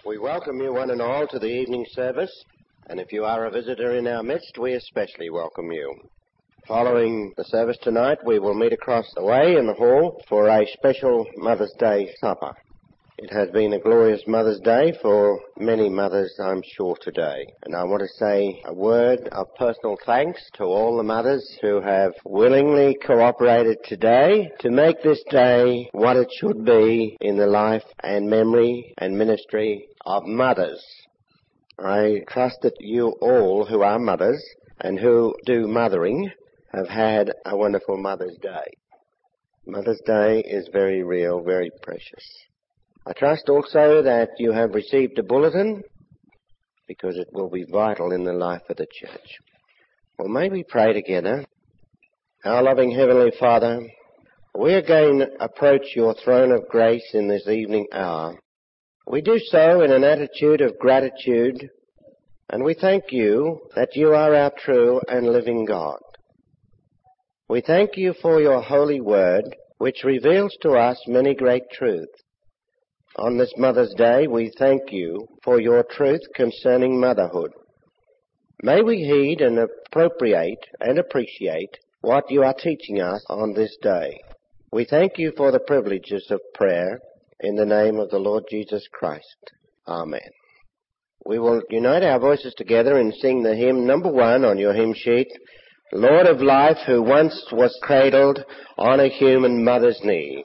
We welcome you one and all to the evening service, and if you are a visitor in our midst, we especially welcome you. Following the service tonight, we will meet across the way in the hall for a special Mother's Day supper. It has been a glorious Mother's Day for many mothers, I'm sure, today. And I want to say a word of personal thanks to all the mothers who have willingly cooperated today to make this day what it should be in the life and memory and ministry of mothers. I trust that you all who are mothers and who do mothering have had a wonderful Mother's Day. Mother's Day is very real, very precious. I trust also that you have received a bulletin, because it will be vital in the life of the church. Well, may we pray together. Our loving Heavenly Father, we again approach your throne of grace in this evening hour. We do so in an attitude of gratitude, and we thank you that you are our true and living God. We thank you for your holy word, which reveals to us many great truths. On this Mother's Day, we thank you for your truth concerning motherhood. May we heed and appropriate and appreciate what you are teaching us on this day. We thank you for the privileges of prayer in the name of the Lord Jesus Christ. Amen. We will unite our voices together and sing the hymn number 1 on your hymn sheet, Lord of Life, who once was cradled on a human mother's knee.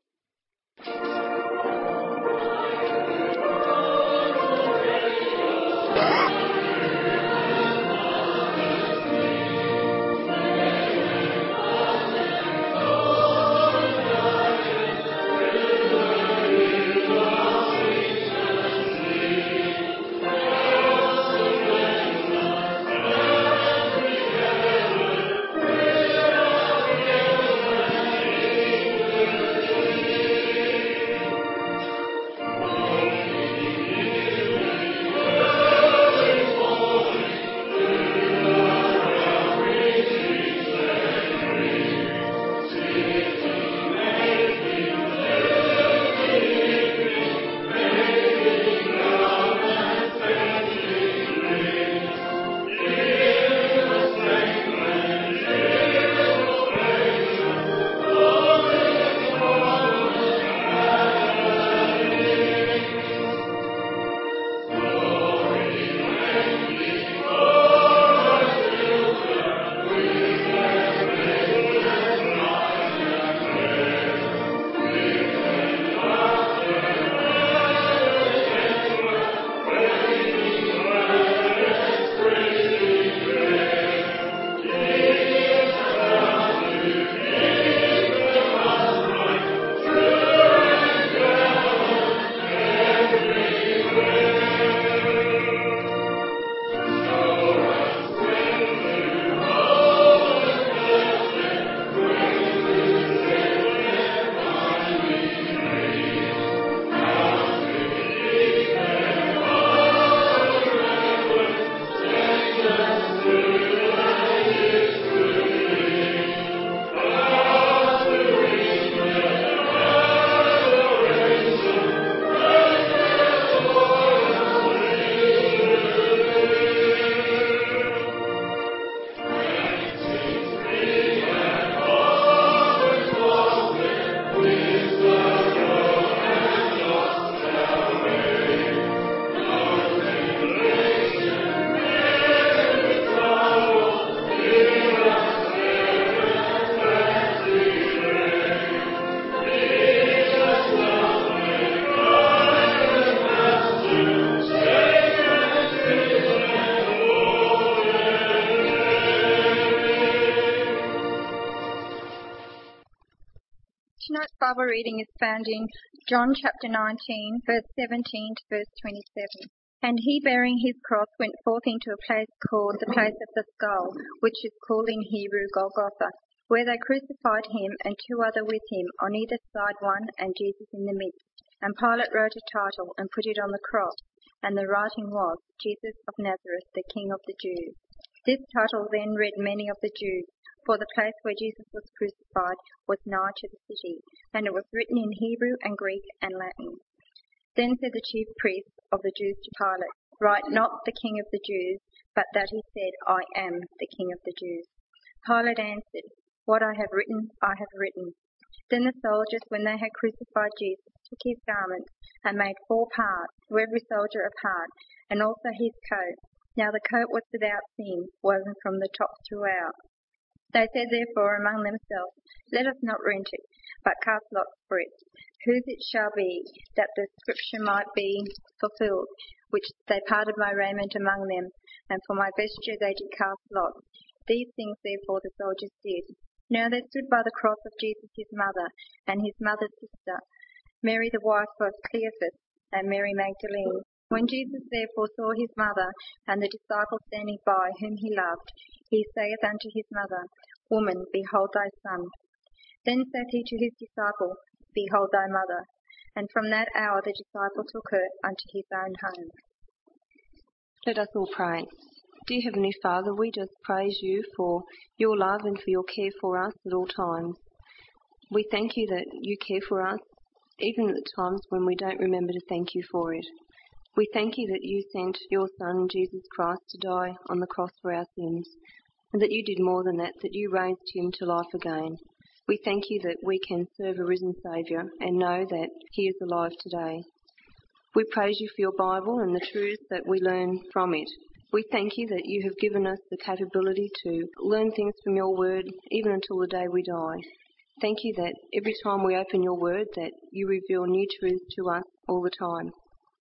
Tonight's Bible reading is found in John chapter 19, verse 17 to verse 27. And he, bearing his cross, went forth into a place called the place of the skull, which is called in Hebrew Golgotha, where they crucified him and 2 other with him, on either side one, and Jesus in the midst. And Pilate wrote a title and put it on the cross, and the writing was, Jesus of Nazareth, the King of the Jews. This title then read many of the Jews, for the place where Jesus was crucified was nigh to the city, and it was written in Hebrew and Greek and Latin. Then said the chief priests of the Jews to Pilate, "Write not the King of the Jews, but that he said, I am the King of the Jews." Pilate answered, "What I have written, I have written." Then the soldiers, when they had crucified Jesus, took his garments and made 4 parts, to every soldier a part, and also his coat. Now the coat was without seam, woven from the top throughout. They said therefore among themselves, "Let us not rent it, but cast lots for it, whose it shall be, that the scripture might be fulfilled, which they parted my raiment among them, and for my vesture they did cast lots." These things therefore the soldiers did. Now there stood by the cross of Jesus his mother, and his mother's sister, Mary the wife of Cleophas, and Mary Magdalene. When Jesus therefore saw his mother, and the disciple standing by, whom he loved, he saith unto his mother, "Woman, behold thy son." Then saith he to his disciple, "Behold thy mother." And from that hour the disciple took her unto his own home. Let us all pray. Dear Heavenly Father, we just praise you for your love and for your care for us at all times. We thank you that you care for us, even at the times when we don't remember to thank you for it. We thank you that you sent your Son, Jesus Christ, to die on the cross for our sins, and that you did more than that, that you raised him to life again. We thank you that we can serve a risen Saviour and know that he is alive today. We praise you for your Bible and the truths that we learn from it. We thank you that you have given us the capability to learn things from your word even until the day we die. Thank you that every time we open your word that you reveal new truths to us all the time.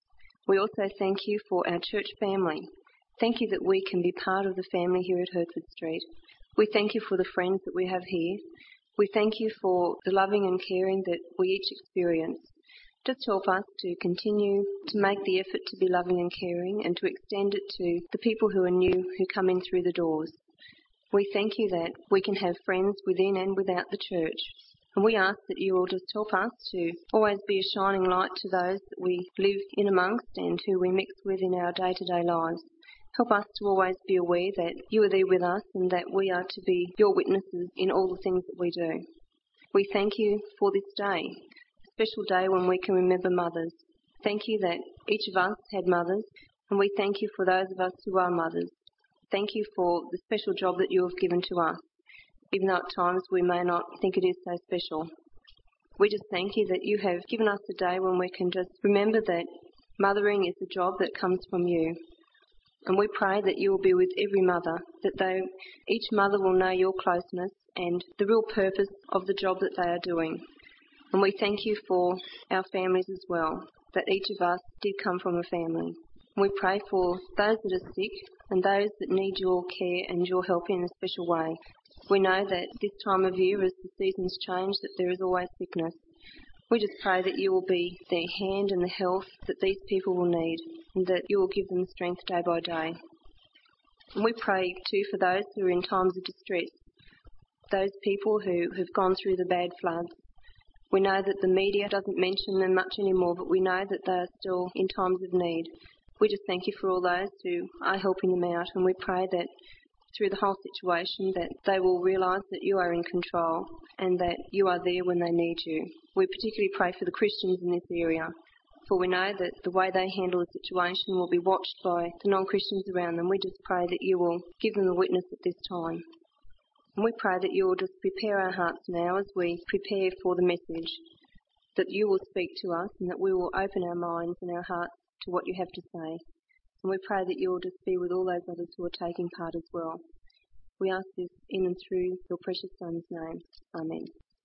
We also thank you for our church family. Thank you that we can be part of the family here at Hertford Street. We thank you for the friends that we have here. We thank you for the loving and caring that we each experience. Just help us to continue to make the effort to be loving and caring and to extend it to the people who are new, who come in through the doors. We thank you that we can have friends within and without the church. And we ask that you will just help us to always be a shining light to those that we live in amongst and who we mix with in our day-to-day lives. Help us to always be aware that you are there with us and that we are to be your witnesses in all the things that we do. We thank you for this day, a special day when we can remember mothers. Thank you that each of us had mothers, and we thank you for those of us who are mothers. Thank you for the special job that you have given to us, even though at times we may not think it is so special. We just thank you that you have given us a day when we can just remember that mothering is a job that comes from you. And we pray that you will be with every mother, that each mother will know your closeness and the real purpose of the job that they are doing. And we thank you for our families as well, that each of us did come from a family. And we pray for those that are sick and those that need your care and your help in a special way. We know that this time of year, as the seasons change, that there is always sickness. We just pray that you will be their hand and the health that these people will need, and that you will give them strength day by day. And we pray too for those who are in times of distress, those people who have gone through the bad floods. We know that the media doesn't mention them much anymore, but we know that they are still in times of need. We just thank you for all those who are helping them out, and we pray that through the whole situation that they will realise that you are in control and that you are there when they need you. We particularly pray for the Christians in this area, for we know that the way they handle the situation will be watched by the non-Christians around them. We just pray that you will give them the witness at this time. And we pray that you will just prepare our hearts now as we prepare for the message, that you will speak to us and that we will open our minds and our hearts to what you have to say. And we pray that you will just be with all those others who are taking part as well. We ask this in and through your precious Son's name. Amen.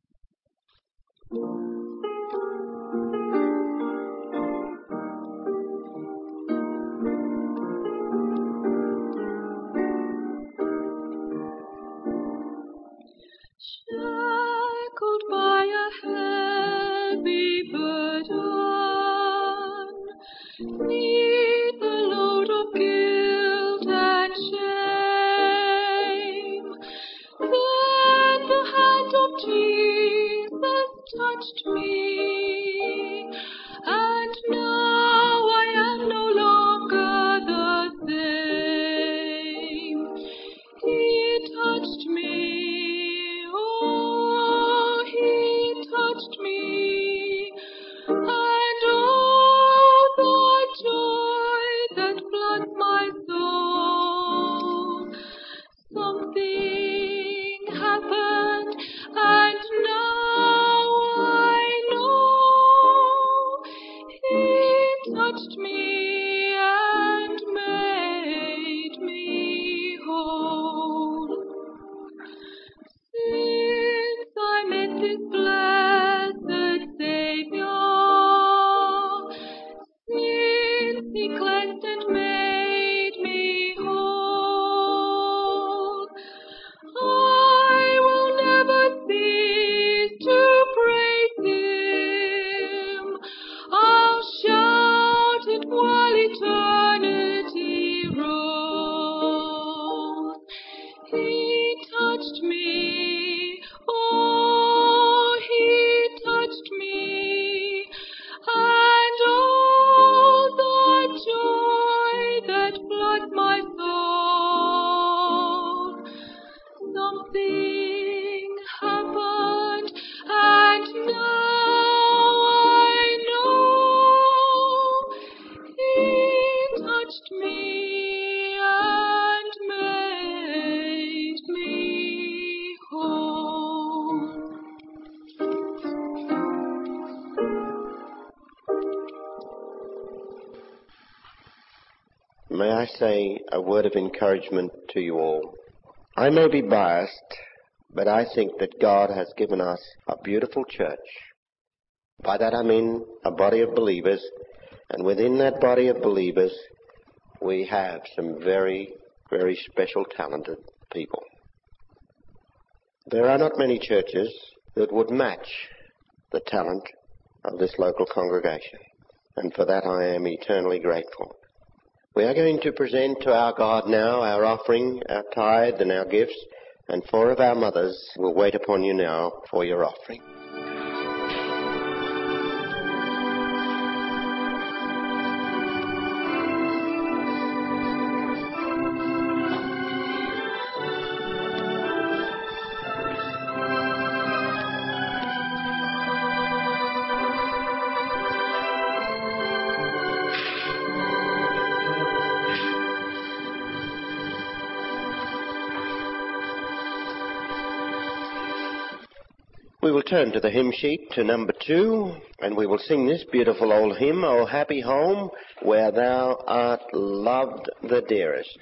Shackled by a heavy burden, 'neath the load of guilt and shame, then the hand of Jesus touched me, and now I am no longer the same. He touched me, oh, he touched me, and oh, may I say a word of encouragement to you all. I may be biased, but I think that God has given us a beautiful church. By that I mean a body of believers, and within that body of believers we have some very, very special talented people. There are not many churches that would match the talent of this local congregation, and for that I am eternally grateful. We are going to present to our God now our offering, our tithe and our gifts, and 4 of our mothers will wait upon you now for your offering. We will turn to the hymn sheet to number 2, and we will sing this beautiful old hymn, O Happy Home, Where Thou Art Loved the Dearest.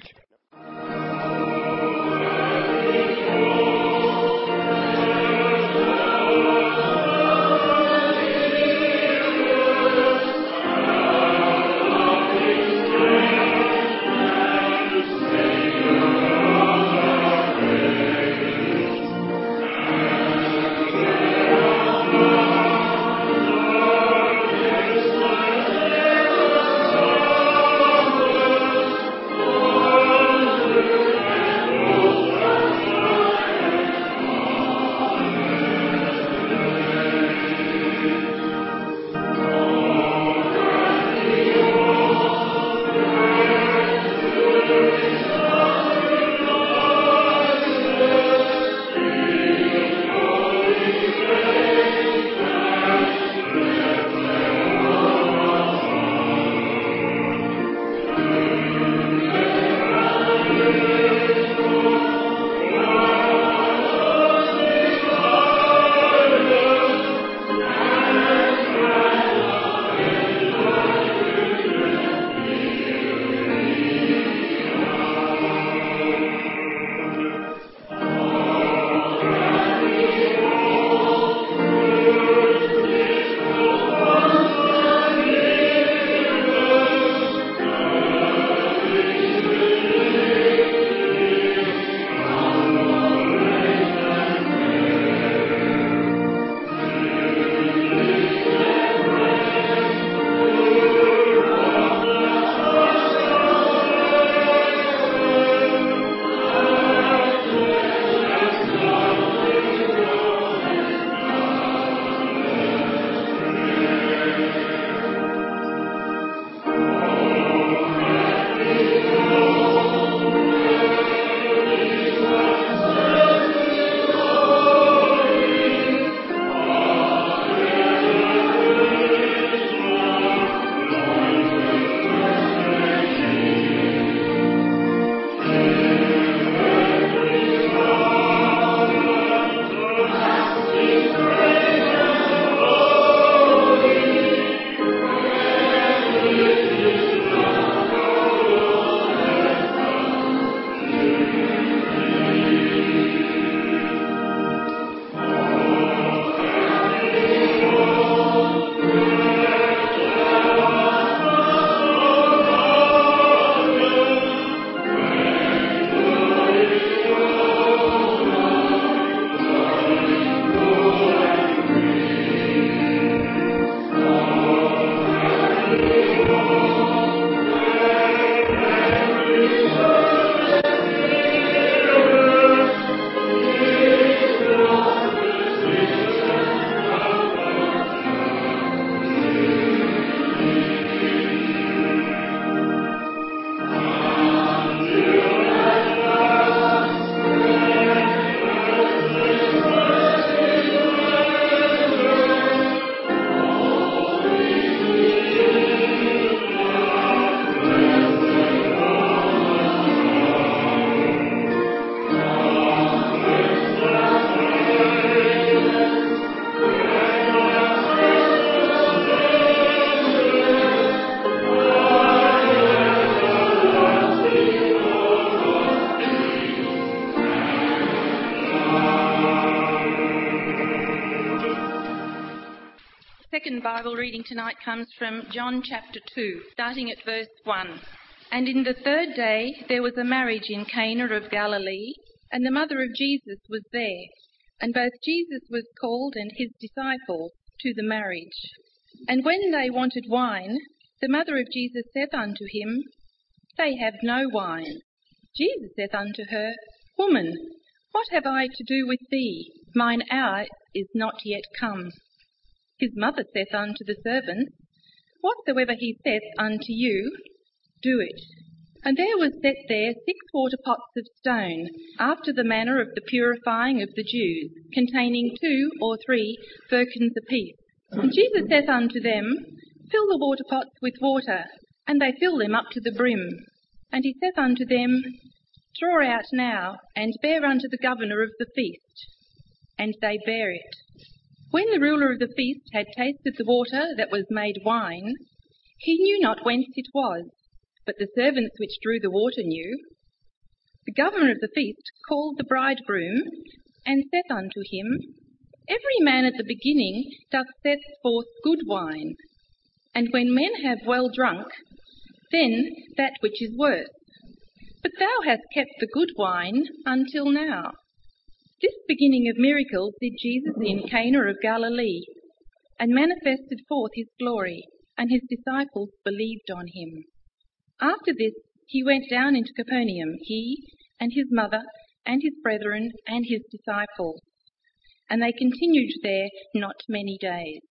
second Bible reading tonight comes from John chapter 2, starting at verse 1. And in the third day there was a marriage in Cana of Galilee, and the mother of Jesus was there. And both Jesus was called and his disciples to the marriage. And when they wanted wine, the mother of Jesus saith unto him, They have no wine. Jesus saith unto her, Woman, what have I to do with thee? Mine hour is not yet come. His mother saith unto the servants, Whatsoever he saith unto you, do it. And there was set there 6 water pots of stone, after the manner of the purifying of the Jews, containing 2 or 3 firkins apiece. And Jesus saith unto them, Fill the water pots with water. And they fill them up to the brim. And he saith unto them, Draw out now, and bear unto the governor of the feast. And they bare it. When the ruler of the feast had tasted the water that was made wine, he knew not whence it was, but the servants which drew the water knew. The governor of the feast called the bridegroom, and saith unto him, Every man at the beginning doth set forth good wine, and when men have well drunk, then that which is worse. But thou hast kept the good wine until now. This beginning of miracles did Jesus in Cana of Galilee, and manifested forth his glory, and his disciples believed on him. After this he went down into Capernaum, he and his mother and his brethren and his disciples. And they continued there not many days.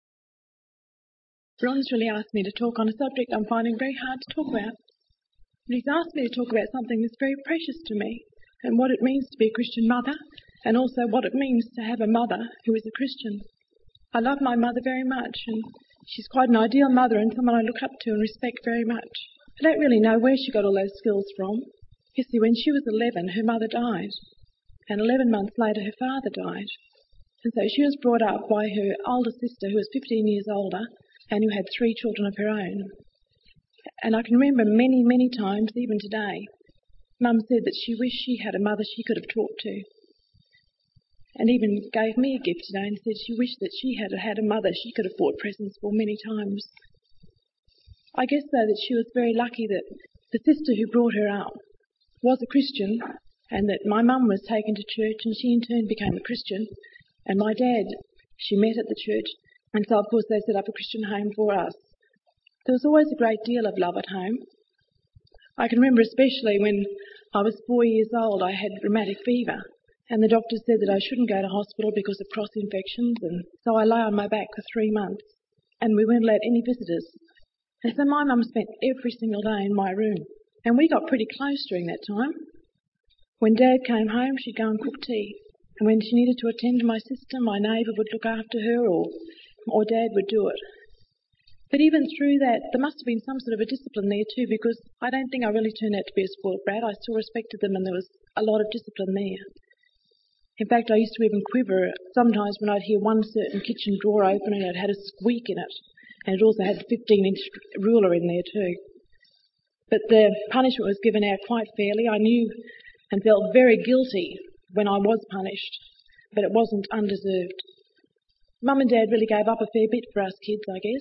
Ron's really asked me to talk on a subject I'm finding very hard to talk about. But he's asked me to talk about something that's very precious to me, and what it means to be a Christian mother, and also what it means to have a mother who is a Christian. I love my mother very much, and she's quite an ideal mother and someone I look up to and respect very much. I don't really know where she got all those skills from. You see, when she was 11, her mother died, and 11 months later her father died. And so she was brought up by her older sister, who was 15 years older, and who had 3 children of her own. And I can remember many, many times, even today, Mum said that she wished she had a mother she could have talked to. And even gave me a gift today and said she wished that she had had a mother she could have bought presents for many times. I guess, though, that she was very lucky that the sister who brought her up was a Christian, and that my mum was taken to church and she in turn became a Christian, and my dad, she met at the church, and so of course they set up a Christian home for us. There was always a great deal of love at home. I can remember especially when I was 4 years old, I had rheumatic fever, and the doctor said that I shouldn't go to hospital because of cross infections, and so I lay on my back for 3 months, and we weren't allowed any visitors. And so my mum spent every single day in my room, and we got pretty close during that time. When Dad came home, she'd go and cook tea, and when she needed to attend to my sister, my neighbour would look after her, or Dad would do it. But even through that, there must have been some sort of a discipline there too, because I don't think I really turned out to be a spoiled brat. I still respected them, and there was a lot of discipline there. In fact, I used to even quiver sometimes when I'd hear one certain kitchen drawer open and it had a squeak in it, and it also had a 15-inch ruler in there too. But the punishment was given out quite fairly. I knew and felt very guilty when I was punished, but it wasn't undeserved. Mum and Dad really gave up a fair bit for us kids, I guess.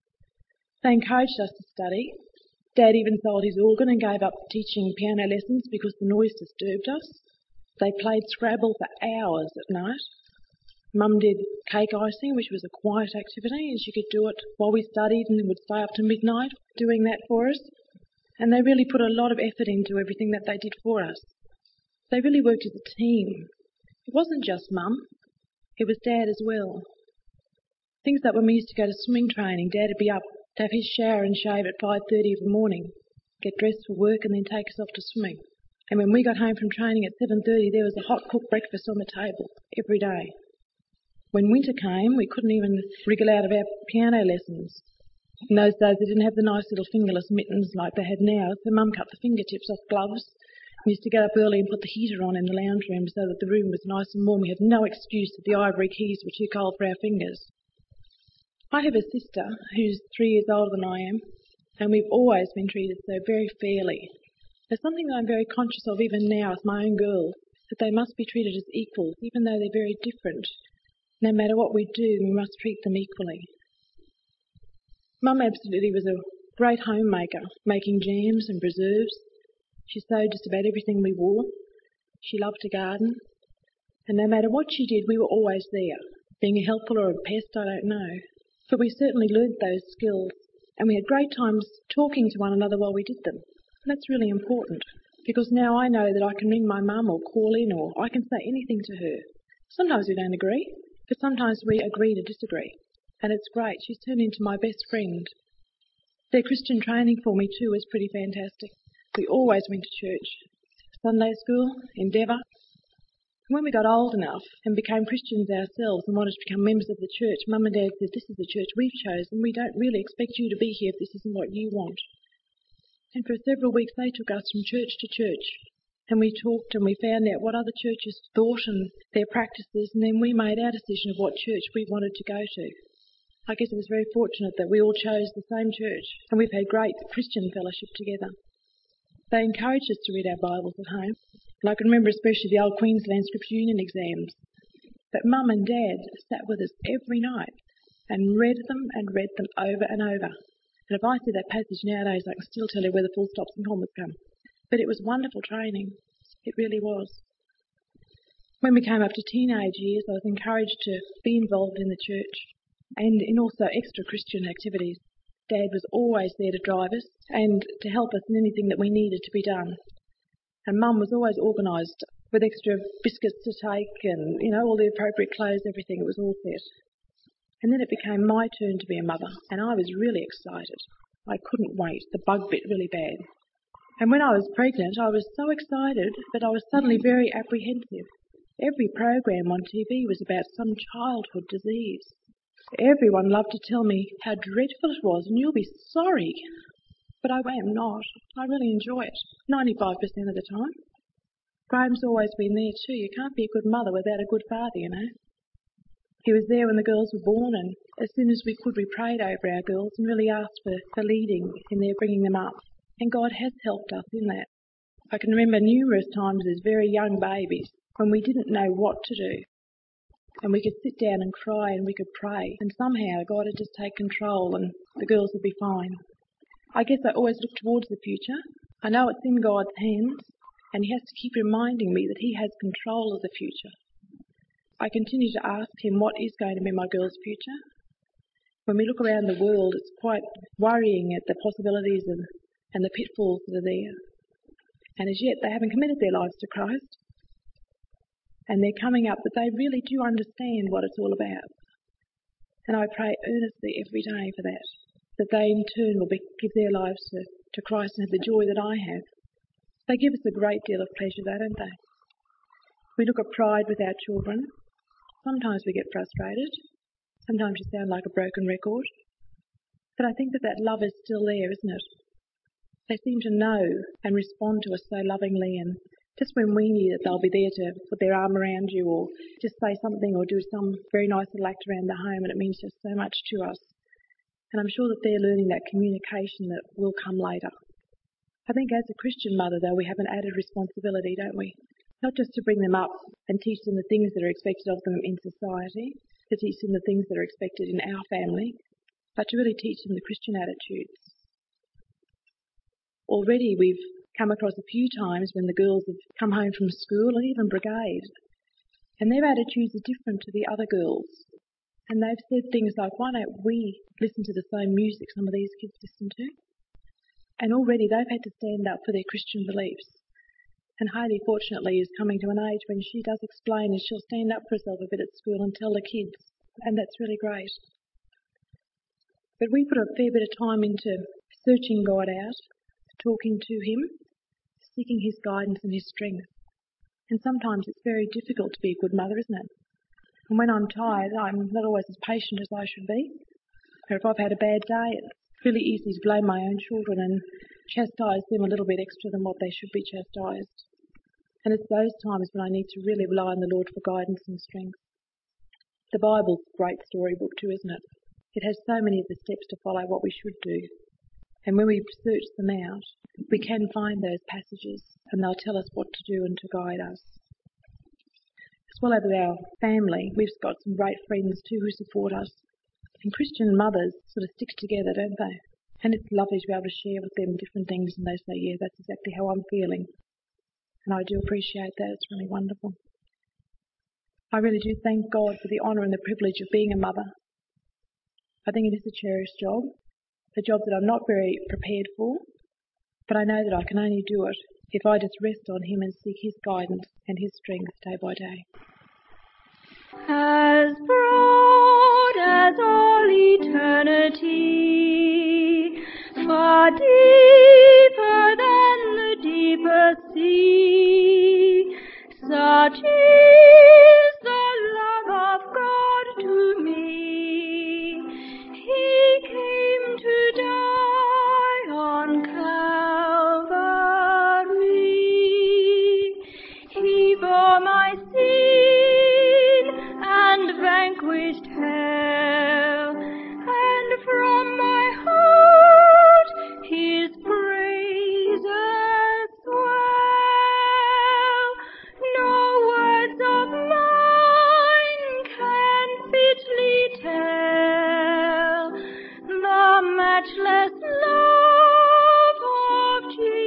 They encouraged us to study. Dad even sold his organ and gave up teaching piano lessons because the noise disturbed us. They played Scrabble for hours at night. Mum did cake icing, which was a quiet activity, and she could do it while we studied and would stay up to midnight doing that for us. And they really put a lot of effort into everything that they did for us. They really worked as a team. It wasn't just Mum, it was Dad as well. Things like when we used to go to swimming training, Dad would be up to have his shower and shave at 5:30 in the morning, get dressed for work and then take us off to swimming. And when we got home from training at 7:30, there was a hot cooked breakfast on the table every day. When winter came, we couldn't even wriggle out of our piano lessons. In those days, they didn't have the nice little fingerless mittens like they had now, so Mum cut the fingertips off gloves. We used to get up early and put the heater on in the lounge room so that the room was nice and warm. We had no excuse that the ivory keys were too cold for our fingers. I have a sister who's 3 years older than I am, and we've always been treated so very fairly. There's something that I'm very conscious of even now with my own girls, that they must be treated as equals, even though they're very different. No matter what we do, we must treat them equally. Mum absolutely was a great homemaker, making jams and preserves. She sewed just about everything we wore. She loved to garden. And no matter what she did, we were always there. Being a helpful or a pest, I don't know. But we certainly learnt those skills. And we had great times talking to one another while we did them. And that's really important, because now I know that I can ring my mum or call in, or I can say anything to her. Sometimes we don't agree, but sometimes we agree to disagree. And it's great. She's turned into my best friend. Their Christian training for me too was pretty fantastic. We always went to church. Sunday school, Endeavour. When we got old enough and became Christians ourselves and wanted to become members of the church, Mum and Dad said, this is the church we've chosen. We don't really expect you to be here if this isn't what you want. And for several weeks they took us from church to church. And we talked and we found out what other churches thought and their practices, and then we made our decision of what church we wanted to go to. I guess it was very fortunate that we all chose the same church, and we've had great Christian fellowship together. They encouraged us to read our Bibles at home. And I can remember especially the old Queensland Scripture Union exams. But Mum and Dad sat with us every night and read them over and over. And if I see that passage nowadays, I can still tell you where the full stops and commas come. But it was wonderful training. It really was. When we came up to teenage years, I was encouraged to be involved in the church and in also extra Christian activities. Dad was always there to drive us and to help us in anything that we needed to be done. And Mum was always organised with extra biscuits to take and, all the appropriate clothes, everything. It was all set. And then it became my turn to be a mother, and I was really excited. I couldn't wait. The bug bit really bad. And when I was pregnant, I was so excited that I was suddenly very apprehensive. Every program on TV was about some childhood disease. Everyone loved to tell me how dreadful it was, and you'll be sorry. But I am not. I really enjoy it, 95% of the time. Graham's always been there too. You can't be a good mother without a good father, He was there when the girls were born, and as soon as we could, we prayed over our girls and really asked for leading in their bringing them up. And God has helped us in that. I can remember numerous times as very young babies when we didn't know what to do. And we could sit down and cry and we could pray. And somehow God would just take control and the girls would be fine. I guess I always look towards the future. I know it's in God's hands, and He has to keep reminding me that He has control of the future. I continue to ask Him what is going to be my girls' future. When we look around the world, it's quite worrying at the possibilities and the pitfalls that are there. And as yet, they haven't committed their lives to Christ. And they're coming up, but they really do understand what it's all about. And I pray earnestly every day for that they in turn will give their lives to Christ and have the joy that I have. They give us a great deal of pleasure, though, don't they? We look at pride with our children. Sometimes we get frustrated. Sometimes you sound like a broken record. But I think that love is still there, isn't it? They seem to know and respond to us so lovingly, and just when we need it, they'll be there to put their arm around you or just say something or do some very nice little act around the home, and it means just so much to us. And I'm sure that they're learning that communication that will come later. I think as a Christian mother, though, we have an added responsibility, don't we? Not just to bring them up and teach them the things that are expected of them in society, to teach them the things that are expected in our family, but to really teach them the Christian attitudes. Already we've come across a few times when the girls have come home from school and even brigade, and their attitudes are different to the other girls. And they've said things like, why don't we listen to the same music some of these kids listen to? And already they've had to stand up for their Christian beliefs. And Hayley, fortunately, is coming to an age when she does explain and she'll stand up for herself a bit at school and tell the kids. And that's really great. But we put a fair bit of time into searching God out, talking to Him, seeking His guidance and His strength. And sometimes it's very difficult to be a good mother, isn't it? And when I'm tired, I'm not always as patient as I should be. Or if I've had a bad day, it's really easy to blame my own children and chastise them a little bit extra than what they should be chastised. And it's those times when I need to really rely on the Lord for guidance and strength. The Bible's a great storybook too, isn't it? It has so many of the steps to follow what we should do. And when we search them out, we can find those passages and they'll tell us what to do and to guide us. As well as our family, we've got some great friends too who support us. And Christian mothers sort of stick together, don't they? And it's lovely to be able to share with them different things, and they say, yeah, that's exactly how I'm feeling. And I do appreciate that. It's really wonderful. I really do thank God for the honour and the privilege of being a mother. I think it is a cherished job, a job that I'm not very prepared for, but I know that I can only do it if I just rest on Him and seek His guidance and His strength day by day. As broad as all eternity, far deeper than the deepest sea, such is the love of God to me. He came to die on Calvary. He bore my sin and vanquished hell, and from my heart His praises swell. No words of mine can fitly tell the matchless love of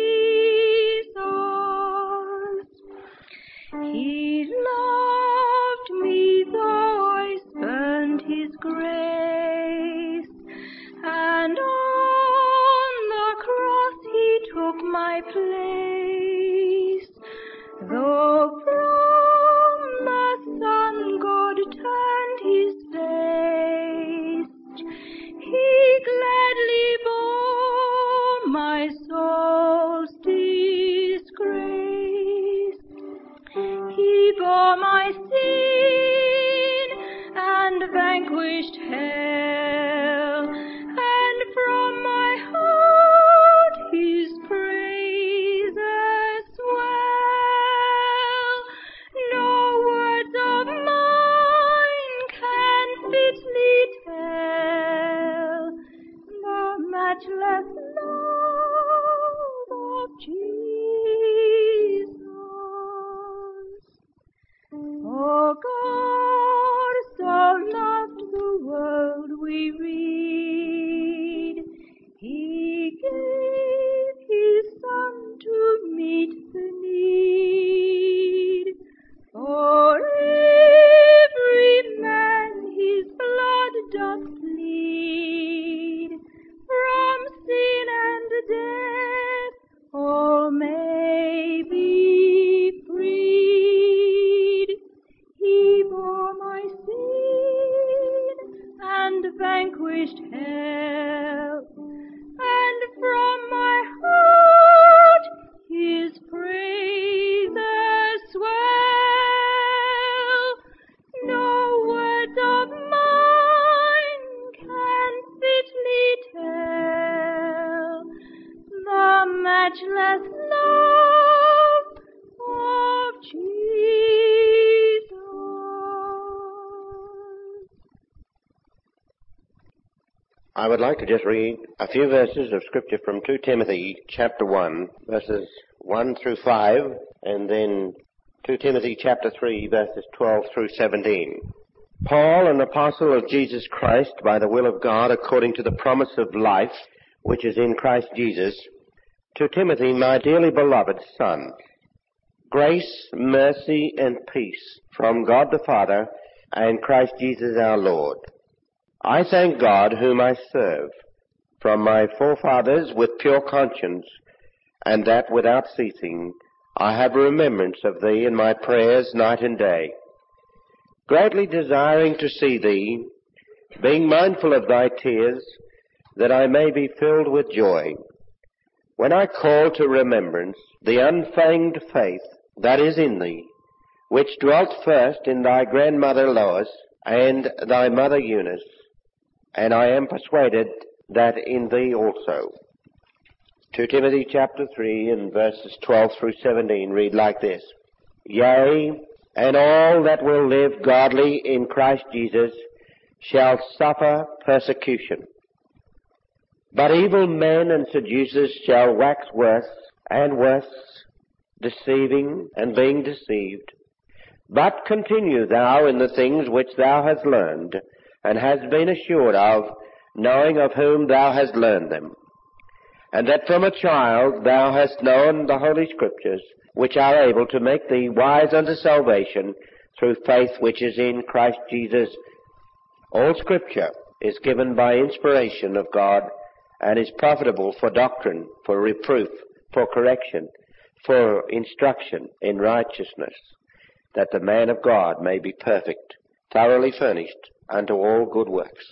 Jesus. He loved me though I spurned His grace, and on the cross He took my place. Though from the Son God turned His face, He gladly bore my soul's disgrace. He bore my sin and vanquished hell, and from my heart His praises swell. No words of mine can fitly tell the matchless love of Jesus. For God so loved the world, we read, He gave His Son to meet the need. For every man His blood doth plead, from sin and death all may be freed. He bore my sin and vanquished hell, and from my heart His praises swell. No words of mine can fitly tell the matchless love of Jesus. I would like to just read a few verses of Scripture from 2 Timothy chapter 1, verses 1 through 5, and then 2 Timothy chapter 3, verses 12 through 17. Paul, an apostle of Jesus Christ, by the will of God, according to the promise of life, which is in Christ Jesus, to Timothy, my dearly beloved son, grace, mercy, and peace from God the Father and Christ Jesus our Lord. I thank God, whom I serve, from my forefathers with pure conscience, and that without ceasing I have remembrance of thee in my prayers night and day, greatly desiring to see thee, being mindful of thy tears, that I may be filled with joy, when I call to remembrance the unfeigned faith that is in thee, which dwelt first in thy grandmother Lois and thy mother Eunice, and I am persuaded that in thee also. 2 Timothy chapter 3 and verses 12 through 17 read like this. Yea, and all that will live godly in Christ Jesus shall suffer persecution. But evil men and seducers shall wax worse and worse, deceiving and being deceived. But continue thou in the things which thou hast learned, and hast been assured of, knowing of whom thou hast learned them, and that from a child thou hast known the Holy Scriptures, which are able to make thee wise unto salvation through faith which is in Christ Jesus. All Scripture is given by inspiration of God, and is profitable for doctrine, for reproof, for correction, for instruction in righteousness, that the man of God may be perfect, thoroughly furnished unto all good works.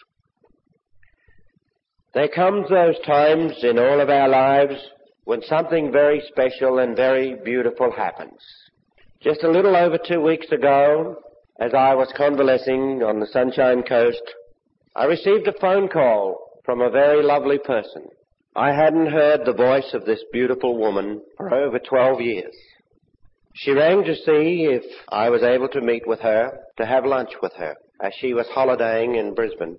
There comes those times in all of our lives when something very special and very beautiful happens. Just a little over 2 weeks ago, as I was convalescing on the Sunshine Coast, I received a phone call from a very lovely person. I hadn't heard the voice of this beautiful woman for over 12 years. She rang to see if I was able to meet with her, to have lunch with her, as she was holidaying in Brisbane.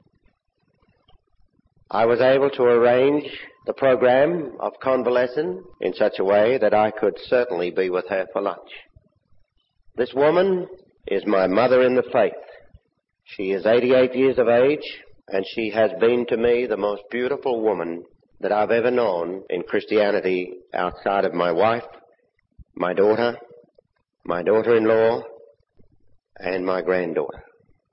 I was able to arrange the program of convalescence in such a way that I could certainly be with her for lunch. This woman is my mother in the faith. She is 88 years of age, and she has been to me the most beautiful woman that I've ever known in Christianity outside of my wife, my daughter-in-law, and my granddaughter.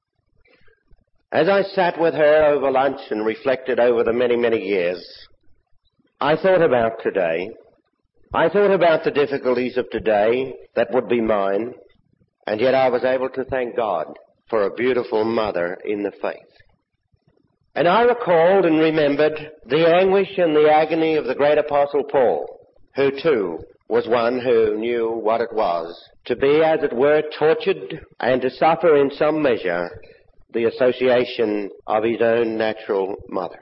As I sat with her over lunch and reflected over the many, many years, I thought about today. I thought about the difficulties of today that would be mine, and yet I was able to thank God for a beautiful mother in the faith. And I recalled and remembered the anguish and the agony of the great Apostle Paul, who too was one who knew what it was to be, as it were, tortured and to suffer in some measure the association of his own natural mother.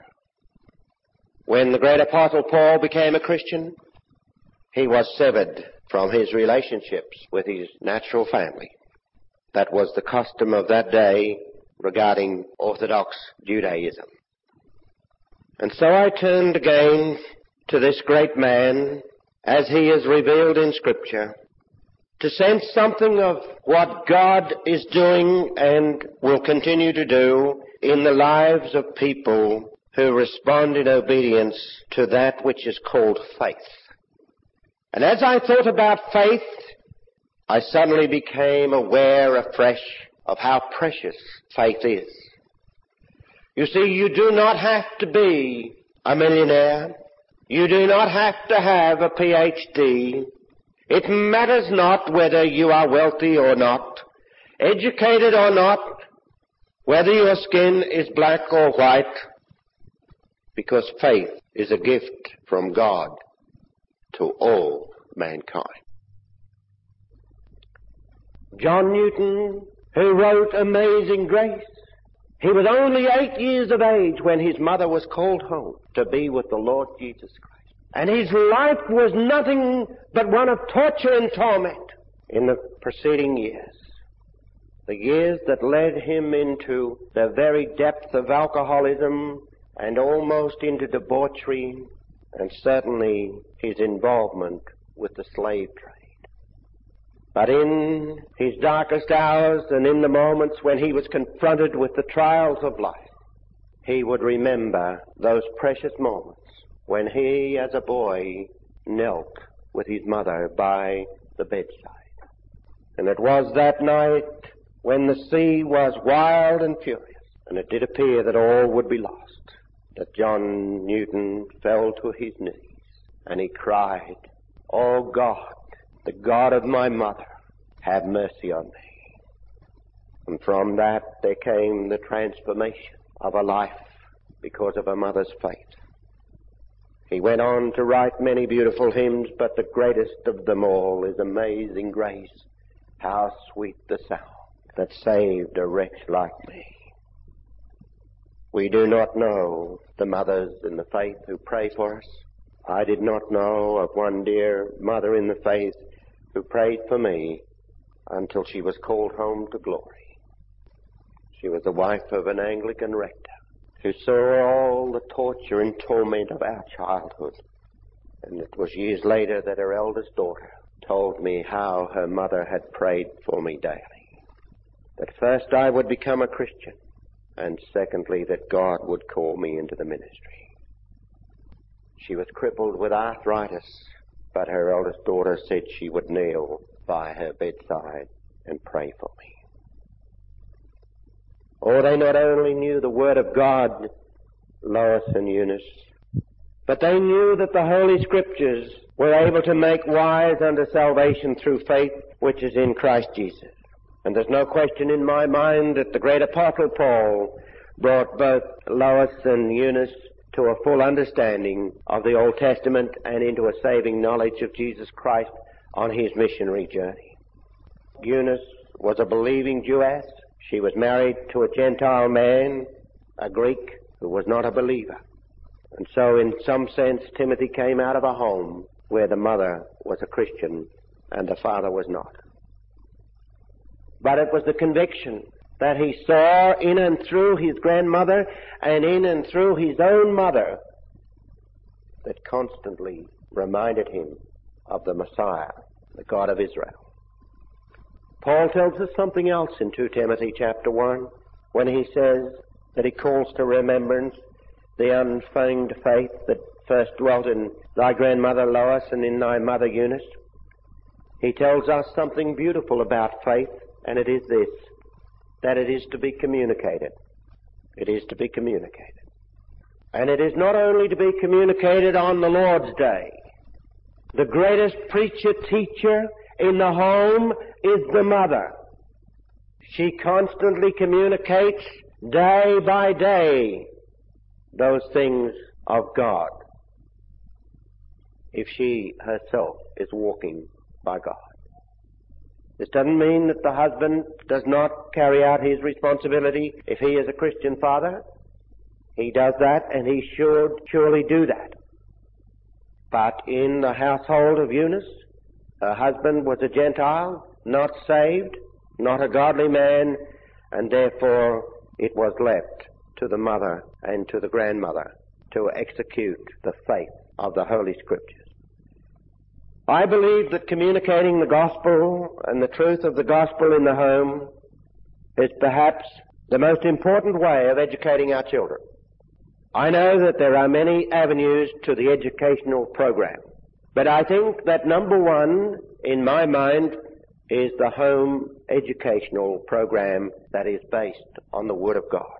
When the great Apostle Paul became a Christian, he was severed from his relationships with his natural family. That was the custom of that day regarding Orthodox Judaism. And so I turned again to this great man, as he is revealed in Scripture, to sense something of what God is doing and will continue to do in the lives of people who respond in obedience to that which is called faith. And as I thought about faith, I suddenly became aware afresh of how precious faith is. You see, you do not have to be a millionaire. You do not have to have a PhD. It matters not whether you are wealthy or not, educated or not, whether your skin is black or white, because faith is a gift from God to all mankind. John Newton, who wrote Amazing Grace, he was only 8 years of age when his mother was called home to be with the Lord Jesus Christ. And his life was nothing but one of torture and torment in the preceding years. The years that led him into the very depth of alcoholism and almost into debauchery, and certainly his involvement with the slave trade. But in his darkest hours and in the moments when he was confronted with the trials of life, he would remember those precious moments when he, as a boy, knelt with his mother by the bedside. And it was that night when the sea was wild and furious, and it did appear that all would be lost, that John Newton fell to his knees, and he cried, "Oh God, the God of my mother, have mercy on me." And from that there came the transformation of a life because of a mother's faith. He went on to write many beautiful hymns, but the greatest of them all is Amazing Grace. How sweet the sound that saved a wretch like me. We do not know the mothers in the faith who pray for us. I did not know of one dear mother in the faith who prayed for me until she was called home to glory. She was the wife of an Anglican rector who saw all the torture and torment of our childhood. And it was years later that her eldest daughter told me how her mother had prayed for me daily. That first I would become a Christian, and secondly, that God would call me into the ministry. She was crippled with arthritis, but her eldest daughter said she would kneel by her bedside and pray for me. Oh, they not only knew the Word of God, Lois and Eunice, but they knew that the Holy Scriptures were able to make wise unto salvation through faith which is in Christ Jesus. And there's no question in my mind that the great Apostle Paul brought both Lois and Eunice to a full understanding of the Old Testament and into a saving knowledge of Jesus Christ on his missionary journey. Eunice was a believing Jewess. She was married to a Gentile man, a Greek, who was not a believer. And so in some sense Timothy came out of a home where the mother was a Christian and the father was not. But it was the conviction that he saw in and through his grandmother and in and through his own mother that constantly reminded him of the Messiah, the God of Israel. Paul tells us something else in 2 Timothy chapter 1 when he says that he calls to remembrance the unfeigned faith that first dwelt in thy grandmother Lois and in thy mother Eunice. He tells us something beautiful about faith, and it is this, that it is to be communicated. It is to be communicated. And it is not only to be communicated on the Lord's Day. The greatest preacher-teacher in the home is the mother. She constantly communicates day by day those things of God, if she herself is walking by God. This doesn't mean that the husband does not carry out his responsibility if he is a Christian father. He does that, and he should surely do that. But in the household of Eunice, her husband was a Gentile, not saved, not a godly man, and therefore it was left to the mother and to the grandmother to execute the faith of the Holy Scriptures. I believe that communicating the gospel and the truth of the gospel in the home is perhaps the most important way of educating our children. I know that there are many avenues to the educational program, but I think that number one in my mind is the home educational program that is based on the Word of God.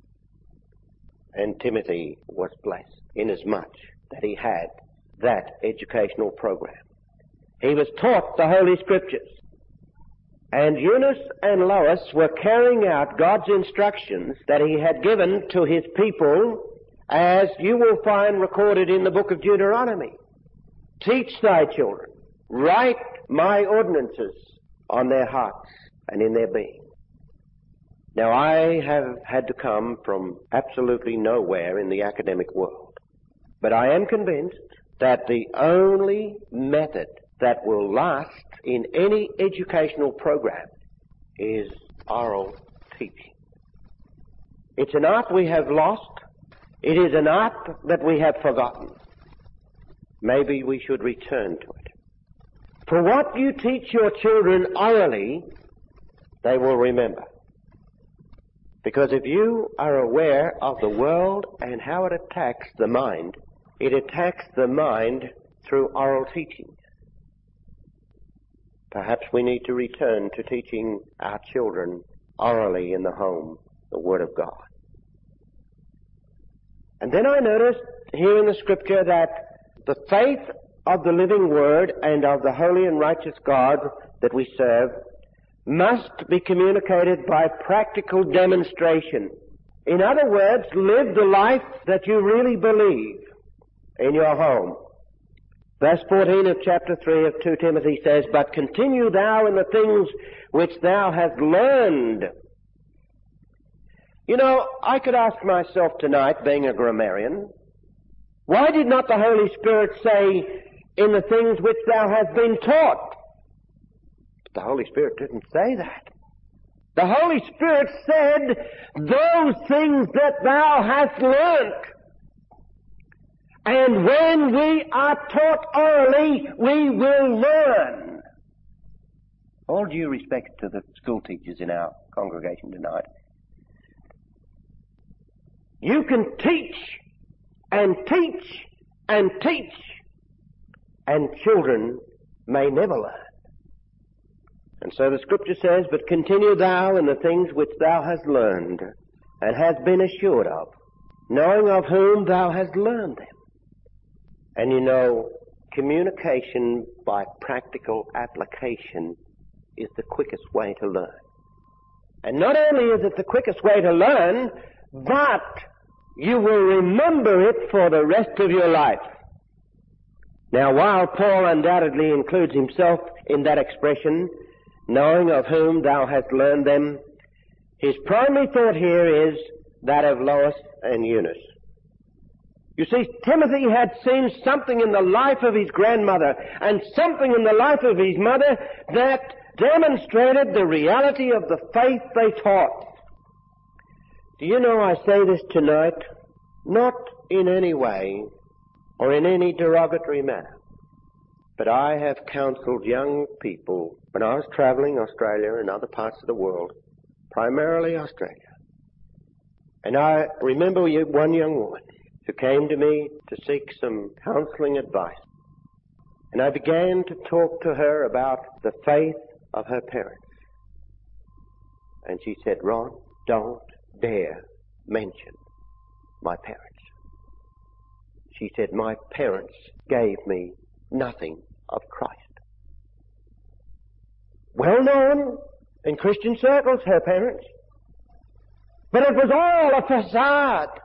And Timothy was blessed inasmuch that he had that educational program. He was taught the Holy Scriptures. And Eunice and Lois were carrying out God's instructions that he had given to his people, as you will find recorded in the book of Deuteronomy. Teach thy children, write my ordinances on their hearts and in their being. Now, I have had to come from absolutely nowhere in the academic world, but I am convinced that the only method that will last in any educational program is oral teaching. It's an art we have lost. It is an art that we have forgotten. Maybe we should return to it. For what you teach your children orally, they will remember. Because if you are aware of the world and how it attacks the mind, it attacks the mind through oral teaching. Perhaps we need to return to teaching our children orally in the home the Word of God. And then I noticed here in the Scripture that the faith of the living Word and of the holy and righteous God that we serve must be communicated by practical demonstration. In other words, live the life that you really believe in your home. Verse 14 of chapter 3 of 2 Timothy says, "But continue thou in the things which thou hast learned." You know, I could ask myself tonight, being a grammarian, why did not the Holy Spirit say, "in the things which thou hast been taught"? But the Holy Spirit didn't say that. The Holy Spirit said, "those things that thou hast learnt." And when we are taught orally, we will learn. All due respect to the school teachers in our congregation tonight, You can teach and teach and teach, and children may never learn. And so the Scripture says, but continue thou in the things which thou hast learned, and hast been assured of, knowing of whom thou hast learned them. And you know, communication by practical application is the quickest way to learn. And not only is it the quickest way to learn, but you will remember it for the rest of your life. Now, while Paul undoubtedly includes himself in that expression, knowing of whom thou hast learned them, his primary thought here is that of Lois and Eunice. You see, Timothy had seen something in the life of his grandmother and something in the life of his mother that demonstrated the reality of the faith they taught. Do you know, I say this tonight, not in any way or in any derogatory manner, but I have counseled young people when I was traveling Australia and other parts of the world, primarily Australia. And I remember one young woman who came to me to seek some counseling advice. And I began to talk to her about the faith of her parents. And she said, Ron, don't dare mention my parents. She said, my parents gave me nothing of Christ. Well known in Christian circles, her parents. But it was all a facade.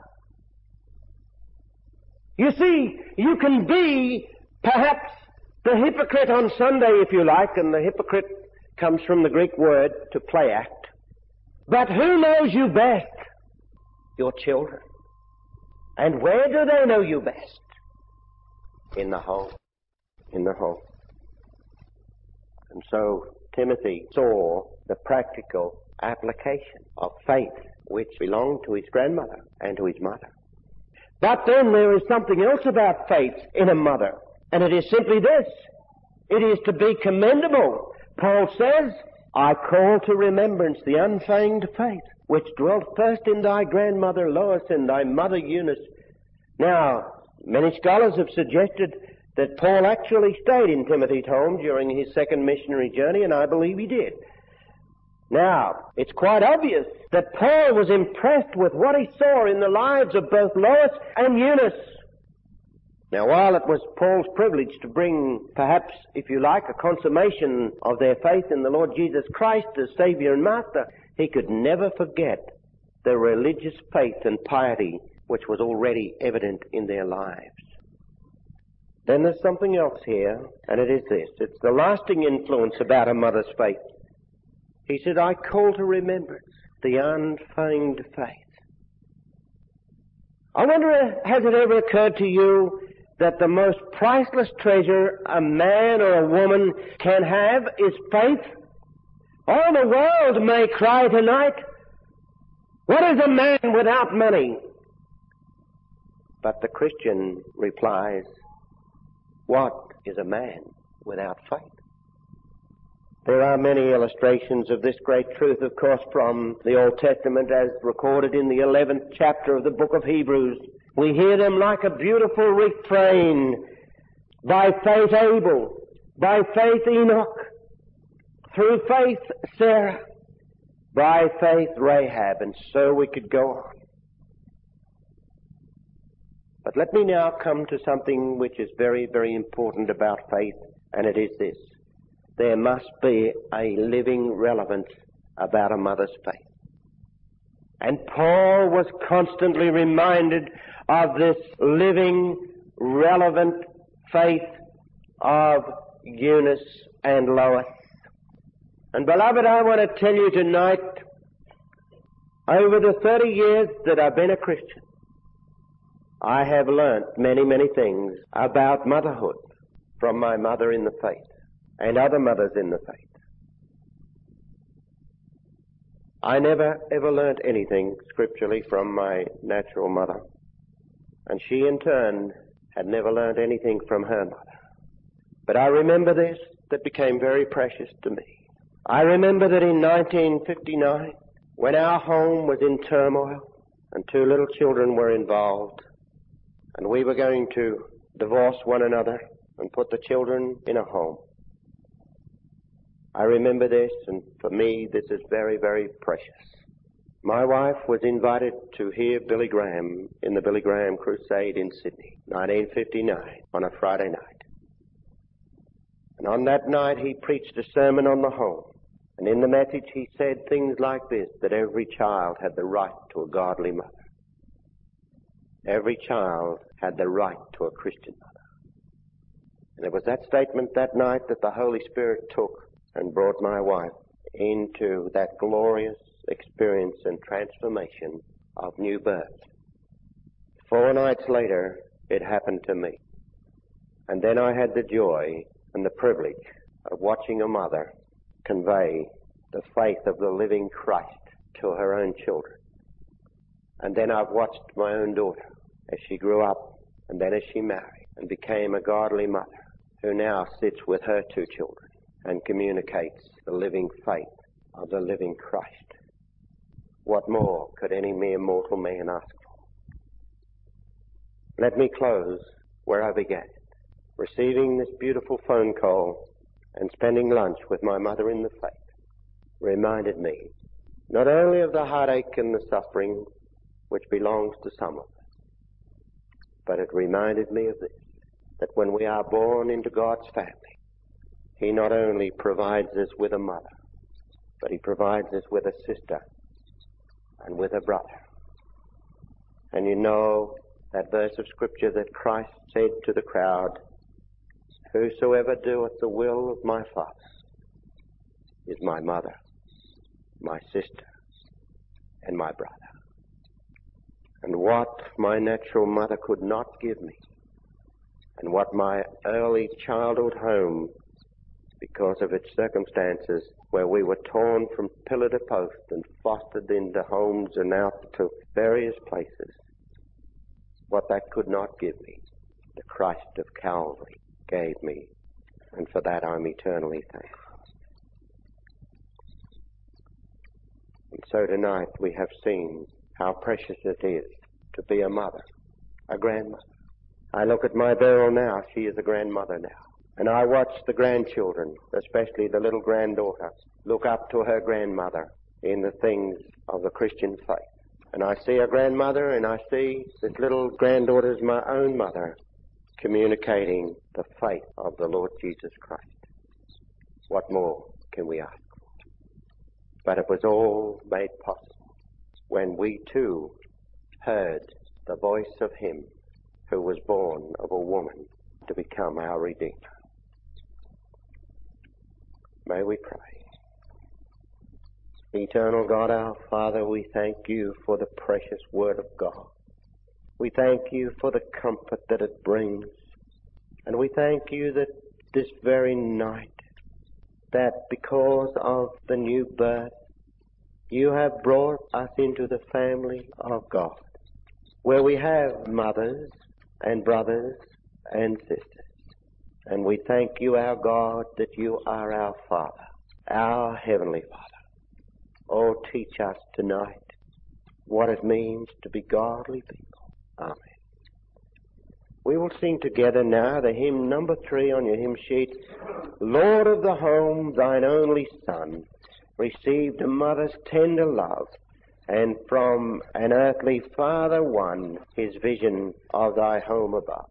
You see, you can be perhaps the hypocrite on Sunday, if you like, and the hypocrite comes from the Greek word to play act. But who knows you best? Your children. And where do they know you best? In the home. In the home. And so Timothy saw the practical application of faith which belonged to his grandmother and to his mother. But then there is something else about faith in a mother, and it is simply this. It is to be commendable. Paul says, I call to remembrance the unfeigned faith which dwelt first in thy grandmother Lois and thy mother Eunice. Now, many scholars have suggested that Paul actually stayed in Timothy's home during his second missionary journey, and I believe he did. Now, it's quite obvious that Paul was impressed with what he saw in the lives of both Lois and Eunice. Now, while it was Paul's privilege to bring, perhaps, if you like, a consummation of their faith in the Lord Jesus Christ as Savior and Master, he could never forget the religious faith and piety which was already evident in their lives. Then there's something else here, and it is this. It's the lasting influence about a mother's faith. He said, I call to remembrance the unfeigned faith. I wonder, has it ever occurred to you that the most priceless treasure a man or a woman can have is faith? All the world may cry tonight, what is a man without money? But the Christian replies, what is a man without faith? There are many illustrations of this great truth, of course, from the Old Testament as recorded in the 11th chapter of the book of Hebrews. We hear them like a beautiful refrain. By faith Abel, by faith Enoch, through faith Sarah, by faith Rahab, and so we could go on. But let me now come to something which is very, very important about faith, and it is this. There must be a living relevance about a mother's faith. And Paul was constantly reminded of this living, relevant faith of Eunice and Lois. And beloved, I want to tell you tonight, over the 30 years that I've been a Christian, I have learnt many, many things about motherhood from my mother in the faith and other mothers in the faith. I never ever learnt anything scripturally from my natural mother, and she in turn had never learnt anything from her mother. But I remember this that became very precious to me. I remember that in 1959, when our home was in turmoil, and 2 little children were involved, and we were going to divorce one another and put the children in a home. I remember this, and for me this is very, very precious. My wife was invited to hear Billy Graham in the Billy Graham Crusade in Sydney, 1959, on a Friday night. And on that night he preached a sermon on the home. And in the message he said things like this, that every child had the right to a godly mother. Every child had the right to a Christian mother. And it was that statement that night that the Holy Spirit took and brought my wife into that glorious experience and transformation of new birth. 4 nights later, it happened to me. And then I had the joy and the privilege of watching a mother convey the faith of the living Christ to her own children. And then I've watched my own daughter as she grew up, and then as she married and became a godly mother, who now sits with her 2 children and communicates the living faith of the living Christ. What more could any mere mortal man ask for? Let me close where I began, receiving this beautiful phone call and spending lunch with my mother in the faith reminded me not only of the heartache and the suffering which belongs to some of us, but it reminded me of this, that when we are born into God's family, He not only provides us with a mother, but He provides us with a sister and with a brother. And you know that verse of Scripture that Christ said to the crowd, "Whosoever doeth the will of my Father is my mother, my sister, and my brother." And what my natural mother could not give me, and what my early childhood home, because of its circumstances, where we were torn from pillar to post and fostered into homes and out to various places, what that could not give me, the Christ of Calvary gave me, and for that I'm eternally thankful. And so tonight we have seen how precious it is to be a mother, a grandmother. I look at my Beryl now, she is a grandmother now. And I watch the grandchildren, especially the little granddaughter, look up to her grandmother in the things of the Christian faith. And I see a grandmother, and I see this little granddaughter's my own mother, communicating the faith of the Lord Jesus Christ. What more can we ask for? But it was all made possible when we too heard the voice of Him who was born of a woman to become our Redeemer. May we pray. Eternal God, our Father, we thank You for the precious Word of God. We thank You for the comfort that it brings. And we thank You that this very night, that because of the new birth, You have brought us into the family of God, where we have mothers and brothers and sisters. And we thank You, our God, that You are our Father, our Heavenly Father. Oh, teach us tonight what it means to be godly people. Amen. We will sing together now the hymn number 3 on your hymn sheet. Lord of the home, Thine only Son received a mother's tender love, and from an earthly father won his vision of Thy home above.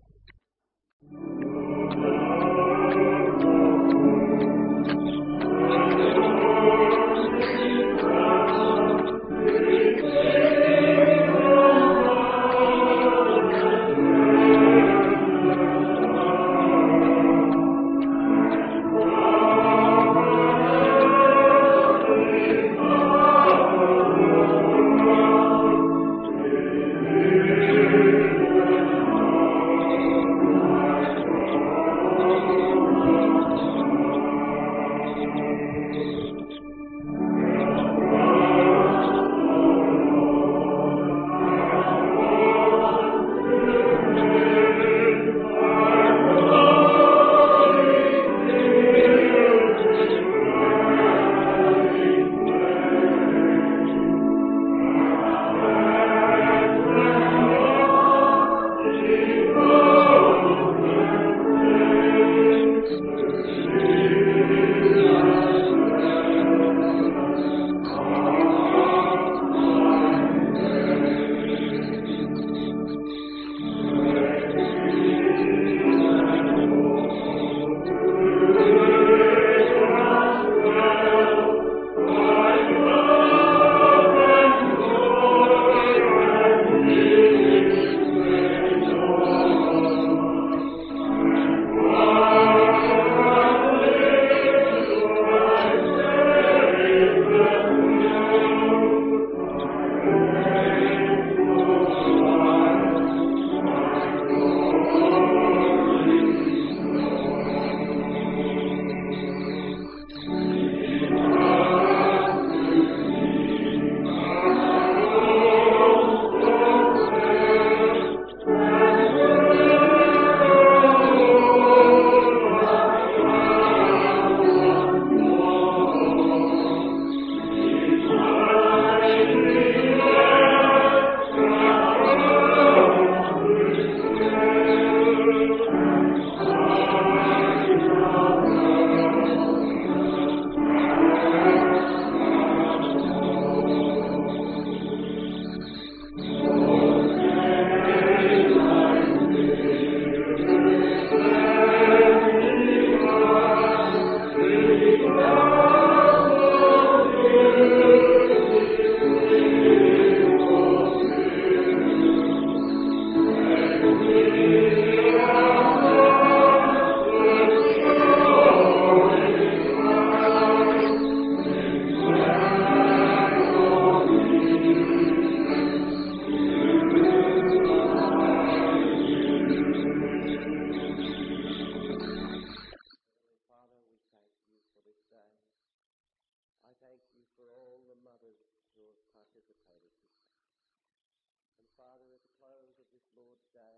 Lord,